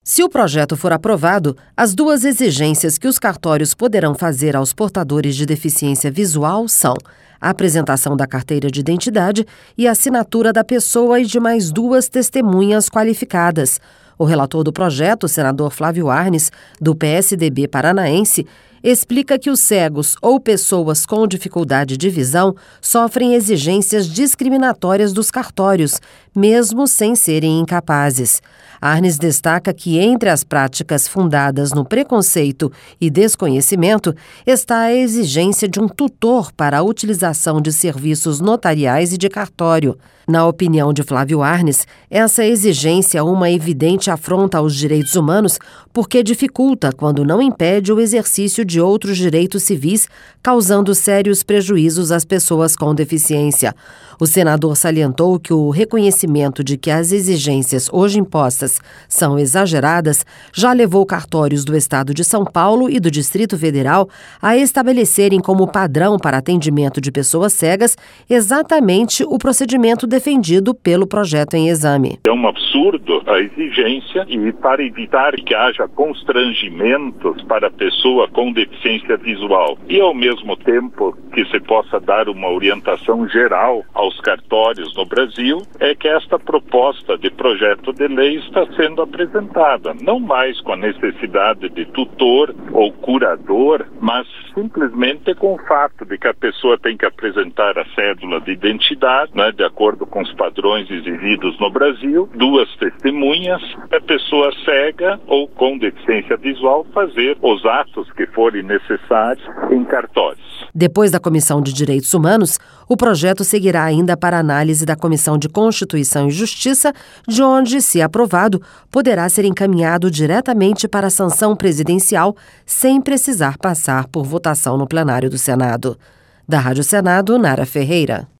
Se o projeto for aprovado, as duas exigências que os cartórios poderão fazer aos portadores de deficiência visual são a apresentação da carteira de identidade e a assinatura da pessoa e de mais duas testemunhas qualificadas. O relator do projeto, o senador Flávio Arnes, do PSDB paranaense, explica que os cegos ou pessoas com dificuldade de visão sofrem exigências discriminatórias dos cartórios, mesmo sem serem incapazes. Arnes destaca que entre as práticas fundadas no preconceito e desconhecimento está a exigência de um tutor para a utilização de serviços notariais e de cartório. Na opinião de Flávio Arnes, essa exigência é uma evidente afronta aos direitos humanos porque dificulta, quando não impede, o exercício de outros direitos civis, causando sérios prejuízos às pessoas com deficiência. O senador salientou que o reconhecimento de que as exigências hoje impostas são exageradas já levou cartórios do Estado de São Paulo e do Distrito Federal a estabelecerem como padrão para atendimento de pessoas cegas exatamente o procedimento defendido pelo projeto em exame. É um absurdo a exigência e para evitar que haja constrangimentos para a pessoa com deficiência visual e ao mesmo tempo que se possa dar uma orientação geral aos cartórios no Brasil, é que esta proposta de projeto de lei está sendo apresentada, não mais com a necessidade de tutor ou curador, mas simplesmente com o fato de que a pessoa tem que apresentar a cédula de identidade, né, de acordo com os padrões exigidos no Brasil, duas testemunhas, a pessoa cega ou com deficiência visual fazer os atos que forem necessários em cartórios. Depois da Comissão de Direitos Humanos, o projeto seguirá ainda para análise da Comissão de Constituição e Justiça, de onde, se aprovado, poderá ser encaminhado diretamente para a sanção presidencial, sem precisar passar por votação no plenário do Senado. Da Rádio Senado, Nara Ferreira.